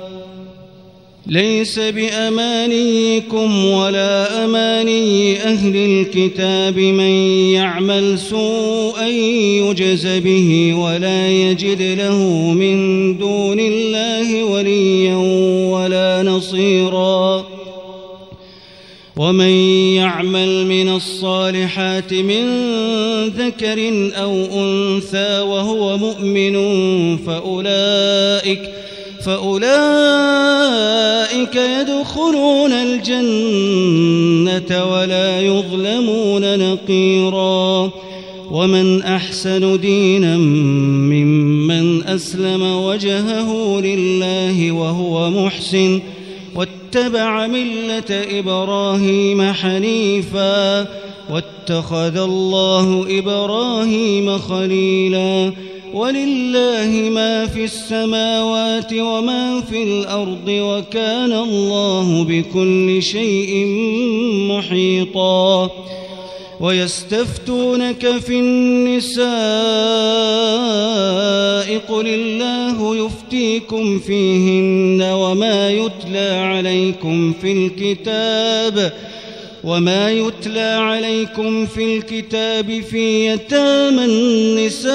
ليس بأمانيكم ولا أماني أهل الكتاب من يعمل سوءا يجز به ولا يجد له من دون الله وليا ولا نصيرا ومن يعمل من الصالحات من ذكر أو أنثى وهو مؤمن فأولئك فأولئك يدخلون الجنة ولا يظلمون نقيرا ومن أحسن دينا ممن أسلم وجهه لله وهو محسن واتبع ملة إبراهيم حنيفا واتخذ الله إبراهيم خليلا ولله ما في السماوات وما في الأرض وكان الله بكل شيء محيطا ويستفتونك في النساء قل الله يفتيكم فيهن وما يتلى عليكم في الكتاب وما يتلى عليكم في الكتاب في يتامى النساء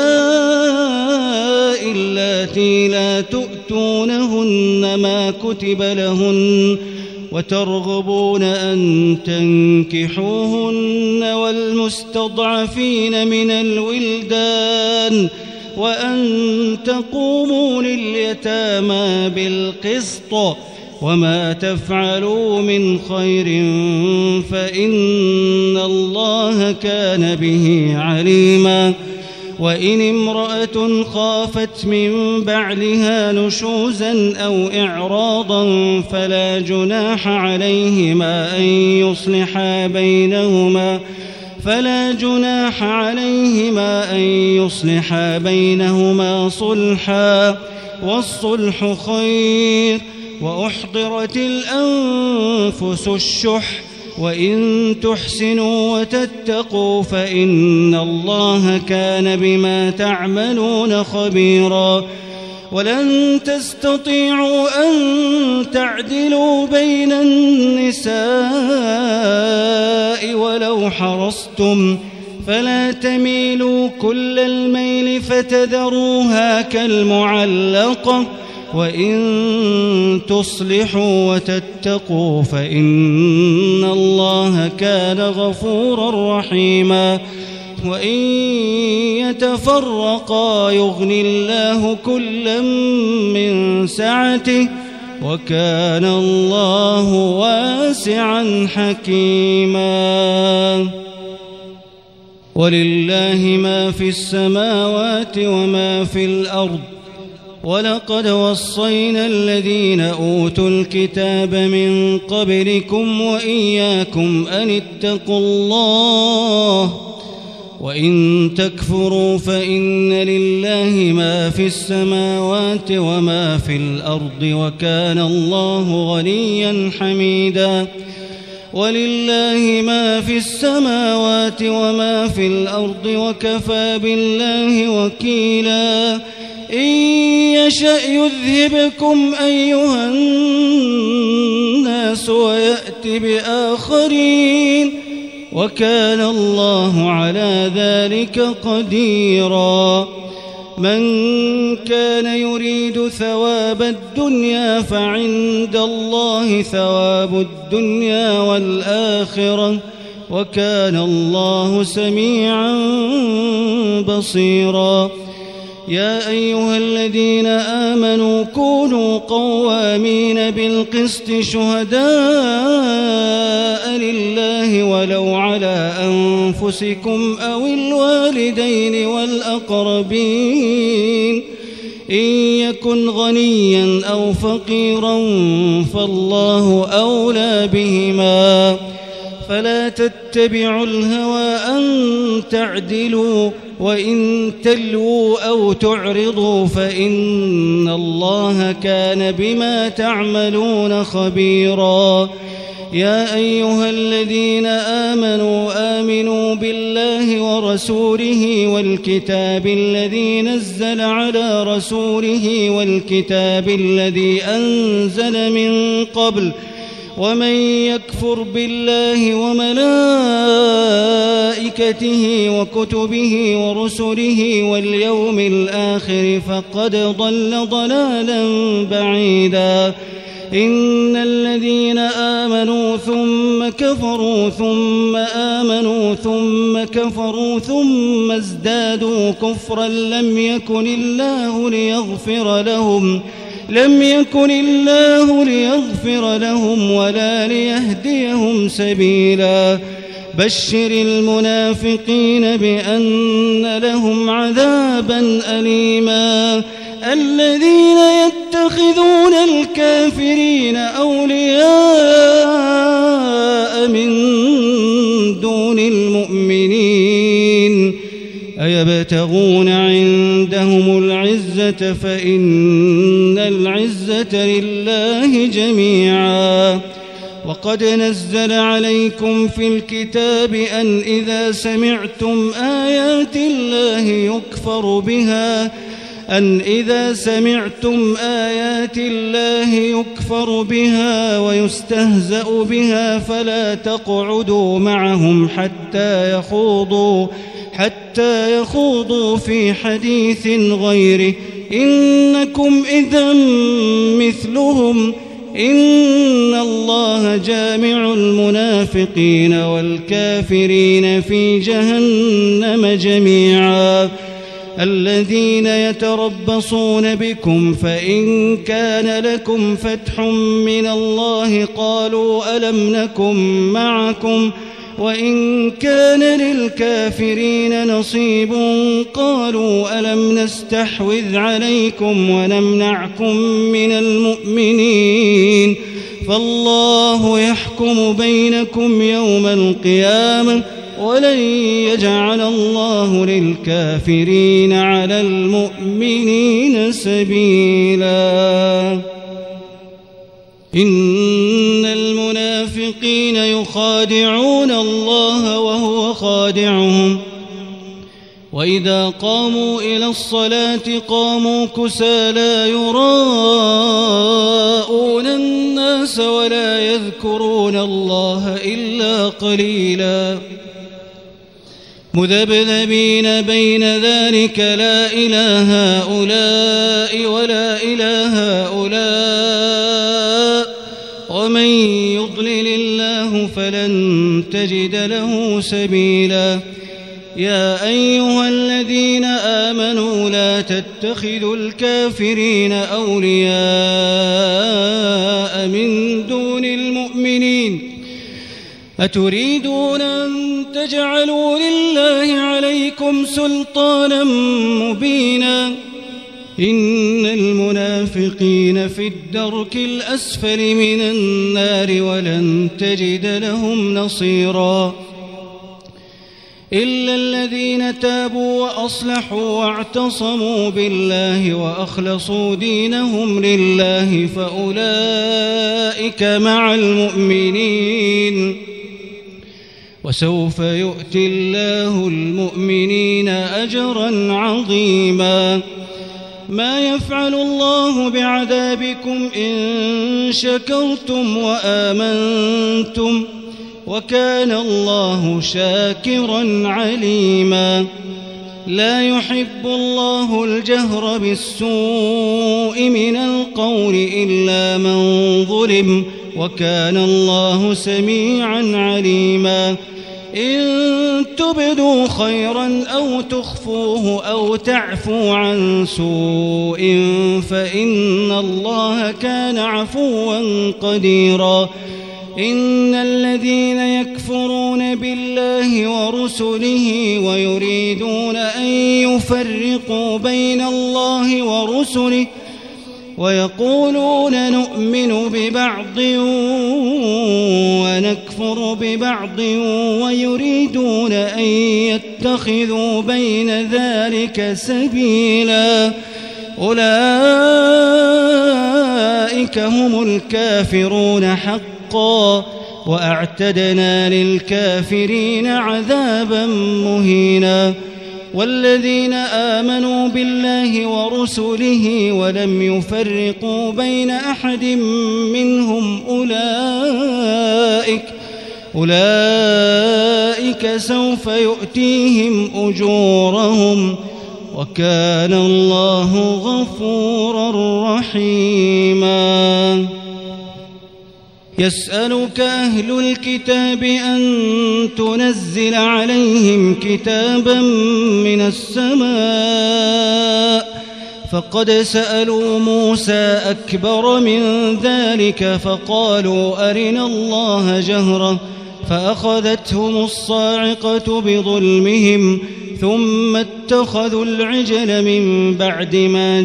اللاتي لا تؤتونهن ما كتب لهن وترغبون أن تنكحوهن والمستضعفين من الولدان وأن تقوموا لليتامى بالقسط وما تفعلوا من خير فإن الله كان به عليما. وإن امرأة خافت من بعلها نشوزا أو إعراضا فلا جناح عليهما أن يصلحا بينهما فلا جناح عليهما أن يصلحا بينهما صلحا والصلح خير. وأحضرت الأنفس الشح وإن تحسنوا وتتقوا فإن الله كان بما تعملون خبيرا. ولن تستطيعوا أن تعدلوا بين النساء ولو حرصتم فلا تميلوا كل الميل فتذروها كالمعلقة وإن تصلحوا وتتقوا فإن الله كان غفورا رحيما. وإن يتفرقا يغن الله كلا من سعته وكان الله واسعا حكيما. ولله ما في السماوات وما في الأرض ولقد وصينا الذين أوتوا الكتاب من قبلكم وإياكم أن اتقوا الله وإن تكفروا فإن لله ما في السماوات وما في الأرض وكان الله غنيا حميدا. ولله ما في السماوات وما في الأرض وكفى بالله وكيلا. إن يشأ يذهبكم أيها الناس ويأت بآخرين وكان الله على ذلك قديرا. من كان يريد ثواب الدنيا فعند الله ثواب الدنيا والآخرة وكان الله سميعا بصيرا. يا أيها الذين آمنوا كونوا قوامين بالقسط شهداء لله ولو على أنفسكم أو الوالدين والأقربين إن يكن غنيا أو فقيرا فالله أولى بهما فلا تتبعوا الهوى أن تعدلوا وإن تلووا أو تعرضوا فإن الله كان بما تعملون خبيرا. يا أيها الذين آمنوا آمنوا بالله ورسوله والكتاب الذي نزل على رسوله والكتاب الذي أنزل من قبل ومن يكفر بالله وملائكته وكتبه ورسله واليوم الآخر فقد ضل ضلالا بعيدا. إن الذين آمنوا ثم كفروا ثم آمنوا ثم كفروا ثم ازدادوا كفرا لم يكن الله ليغفر لهم لم يكن الله ليغفر لهم ولا ليهديهم سبيلا. بشر المنافقين بأن لهم عذابا أليما. الذين يتخذون الكافرين أولياء من دون المؤمنين أيبتغون عندهم العزة فإن العزة لله جميعا وقد نزل عليكم في الكتاب أن إذا سمعتم آيات الله يكفر بها أن إذا سمعتم آيات الله يكفر بها ويستهزأ بها فلا تقعدوا معهم حتى يخوضوا حتى يخوضوا في حديث غيره إنكم إذا مثلهم إن الله جامع المنافقين والكافرين في جهنم جميعا الذين يتربصون بكم فإن كان لكم فتح من الله قالوا ألم نكن معكم وإن كان للكافرين نصيب قالوا ألم نستحوذ عليكم ونمنعكم من المؤمنين فالله يحكم بينكم يوم القيامة ولن يجعل الله للكافرين على المؤمنين سبيلا إن المنافقين يخادعون الله وهو خادعهم وإذا قاموا إلى الصلاة قاموا كسالى يراءون الناس ولا يذكرون الله إلا قليلا مذبذبين بين ذلك لا إله هؤلاء ولا إله هؤلاء ومن يضلل الله فلن تجد له سبيلا يا أيها الذين آمنوا لا تتخذوا الكافرين أولياء من دون المؤمنين أتريدون أن تجعلوا لله عليكم سلطانا مبينا إن المنافقين في الدرك الأسفل من النار ولن تجد لهم نصيرا إلا الذين تابوا وأصلحوا واعتصموا بالله وأخلصوا دينهم لله فأولئك مع المؤمنين وسوف يؤتي الله المؤمنين أجرا عظيما ما يفعل الله بعذابكم إن شكرتم وآمنتم وكان الله شاكرا عليما لا يحب الله الجهر بالسوء من القول إلا من ظلم وكان الله سميعا عليما إن تبدوا خيرا أو تخفوه أو تعفوا عن سوء فإن الله كان عفوا قديرا إن الذين يكفرون بالله ورسله ويريدون أن يفرقوا بين الله ورسله ويقولون نؤمن ببعض ونكفر ببعض ويريدون أن يتخذوا بين ذلك سبيلا أولئك هم الكافرون حقا وأعتدنا للكافرين عذابا مهينا والذين آمنوا بالله ورسله ولم يفرقوا بين أحد منهم أولئك أولئك سوف يؤتيهم أجورهم وكان الله غفورا رحيما يسألك أهل الكتاب أن تنزل عليهم كتابا من السماء فقد سألوا موسى أكبر من ذلك فقالوا أرنا الله جهرة فأخذتهم الصاعقة بظلمهم ثم اتخذوا العجل من بعد ما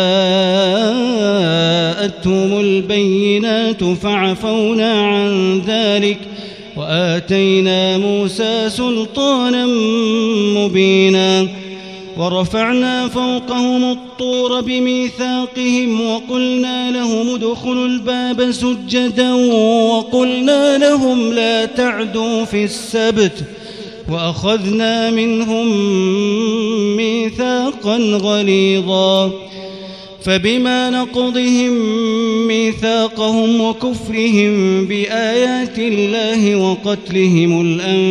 جاءتهم البينات فعفونا عن ذلك وآتينا موسى سلطانا مبينا ورفعنا فوقهم الطور بميثاقهم وقلنا لهم ادخلوا الباب سجدا وقلنا لهم لا تعدوا في السبت وأخذنا منهم ميثاقا غليظا فبما نقضهم ميثاقهم وكفرهم بآيات الله وقتلهم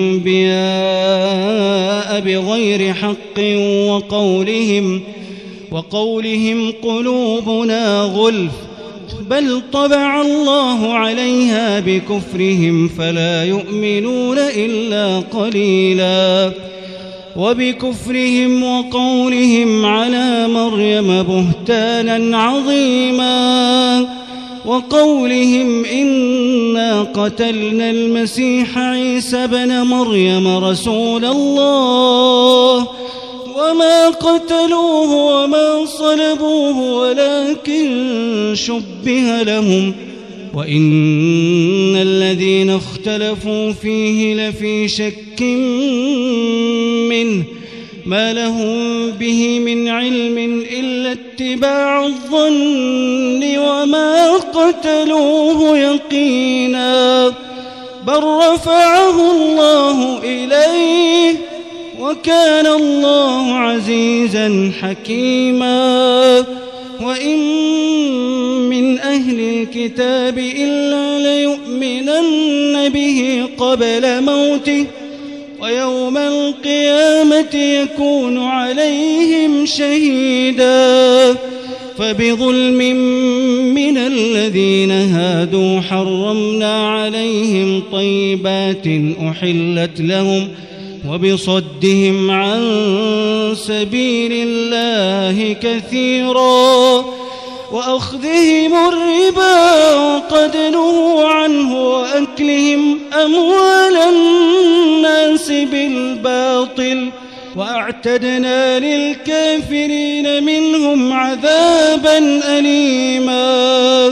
الأنبياء بغير حق وقولهم, وقولهم قلوبنا غلف بل طبع الله عليها بكفرهم فلا يؤمنون إلا قليلا وبكفرهم وقولهم على مريم بهتانا عظيما وقولهم إنا قتلنا المسيح عيسى بن مريم رسول الله وما قتلوه وما صلبوه ولكن شبه لهم وإن الذين اختلفوا فيه لفي شك منه ما لهم به من علم إلا اتباع الظن وما قتلوه يقينا بل رفعه الله إليه وكان الله عزيزا حكيما وإن من أهل الكتاب إلا ليؤمنن به قبل موته ويوم القيامة يكون عليهم شهيدا فبظلم من الذين هادوا حرمنا عليهم طيبات أحلت لهم وبصدهم عن سبيل الله كثيرا وأخذهم الربا وقد نهوا عنه وأكلهم أموال الناس بالباطل وأعتدنا للكافرين منهم عذابا أليما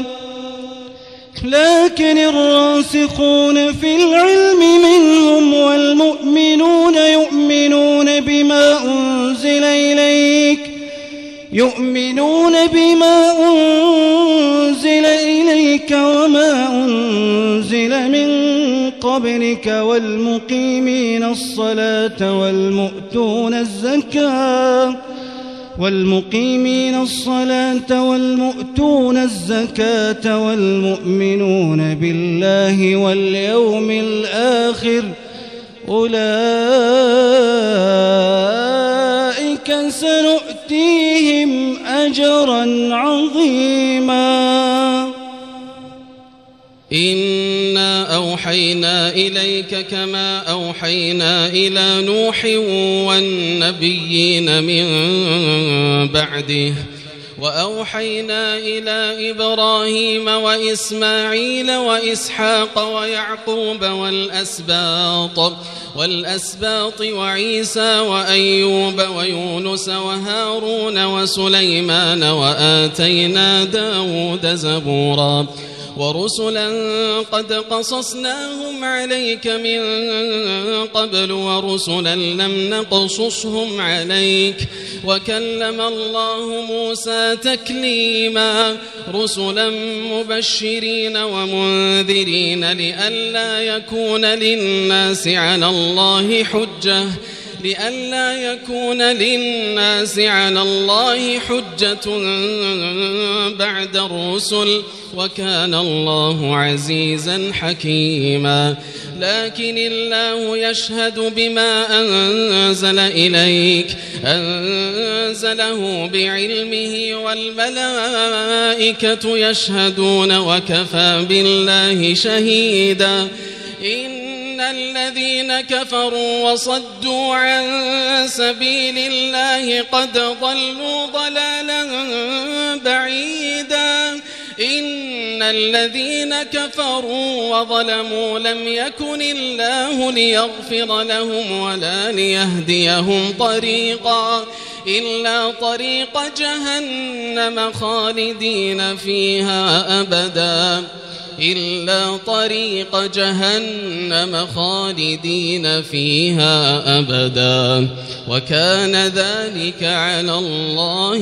لكن الراسخون في العلم منهم والمؤمنون يؤمنون بما أنزل إليك يؤمنون بما أنزل إليك وما أنزل من قبلك والمقيمين الصلاة والمؤتون الزكاة والمقيمين الصلاة والمؤتون الزكاة والمؤمنون بالله واليوم الآخر أولئك سنؤتيهم أجرا عظيما إنا أوحينا إليك كما أوحينا إلى نوح والنبيين من بعده وأوحينا إلى إبراهيم وإسماعيل وإسحاق ويعقوب والأسباط والأسباط وعيسى وأيوب ويونس وهارون وسليمان وآتينا داود زبورا ورسلا قد قصصناهم عليك من قبل ورسلا لم نقصصهم عليك وكلم الله موسى تكليما رسلا مبشرين ومنذرين لئلا يكون للناس على الله حجة لئلا يكون للناس على الله حجة بعد الرسل وكان الله عزيزا حكيما لكن الله يشهد بما أنزل إليك أنزله بعلمه والملائكة يشهدون وكفى بالله شهيدا إن الذين كفروا وصدوا عن سبيل الله قد ضلوا ضلالا بعيدا إن الذين كفروا وظلموا لم يكن الله ليغفر لهم ولا ليهديهم طريقا إلا طريق جهنم خالدين فيها أبدا إلا طريق جهنم خالدين فيها أبدا وكان ذلك على الله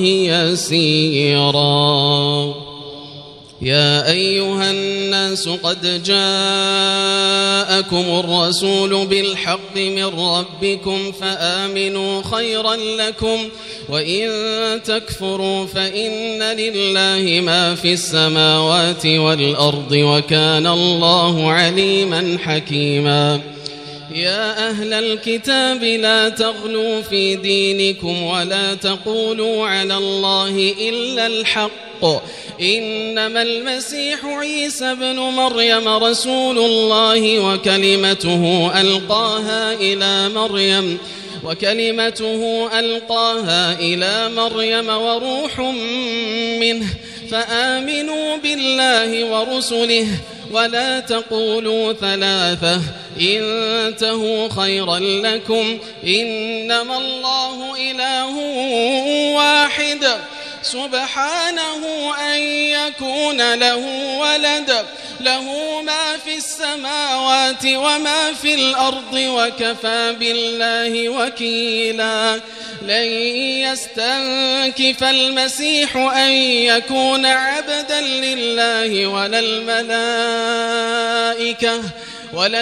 يسيرا. يا أيها الناس قد جاءكم الرسول بالحق من ربكم فآمنوا خيرا لكم وإن تكفروا فإن لله ما في السماوات والأرض وكان الله عليما حكيما. يا أهل الكتاب لا تغلوا في دينكم ولا تقولوا على الله إلا الحق إنما المسيح عيسى ابن مريم رسول الله وكلمته ألقاها إلى مريم وكلمته ألقاها إلى مريم وروح منه فآمنوا بالله ورسله ولا تقولوا ثلاثة انتهوا خيرا لكم إنما الله إله واحد سبحانه أن يكون له ولد له ما في السماوات وما في الأرض وكفى بالله وكيلا. لن يستنكف المسيح أن يكون عبدا لله ولا الملائكة ولا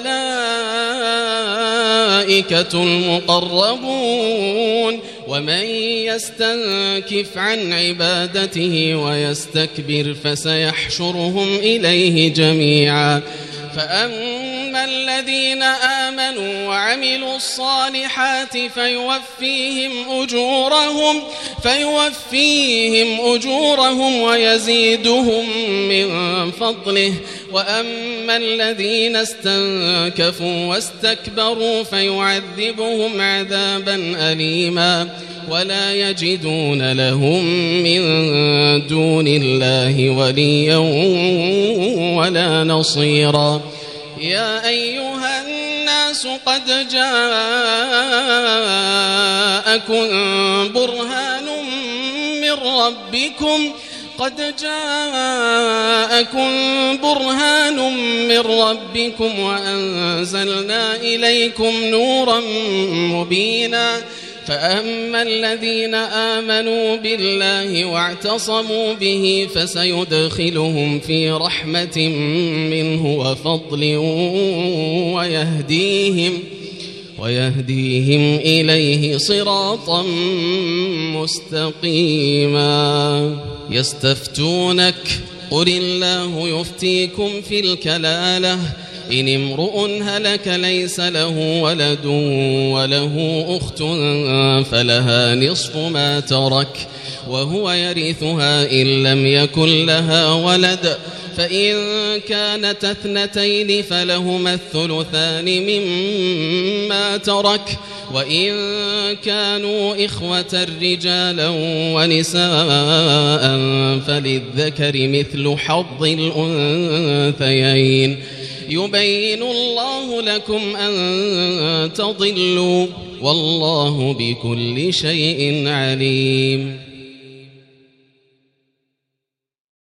الملائكة المقربون ومن يستنكف عن عبادته ويستكبر فسيحشرهم إليه جميعا. فأما الذين آمنوا وعملوا الصالحات فيوفيهم أجورهم فيوفيهم أجورهم ويزيدهم من فضله وأما الذين استنكفوا واستكبروا فيعذبهم عذابا أليما ولا يجدون لهم من دون الله وليا ولا نصيرا. يا أيها الناس قد جاءكم برهان من ربكم قد جاءكم برهان من ربكم وأنزلنا إليكم نورا مبينا. فأما الذين آمنوا بالله واعتصموا به فسيدخلهم في رحمة منه وفضل ويهديهم ويهديهم إليه صراطا مستقيما. يستفتونك قل الله يفتيكم في الكلالة إن امرؤ هلك ليس له ولد وله أخت فلها نصف ما ترك وهو يرثها إن لم يكن لها ولد فإن كانت اثنتين فلهما الثلثان مما ترك وإن كانوا إخوة رجالا ونساء فللذكر مثل حظ الأنثيين يبين الله لكم أن تضلوا والله بكل شيء عليم.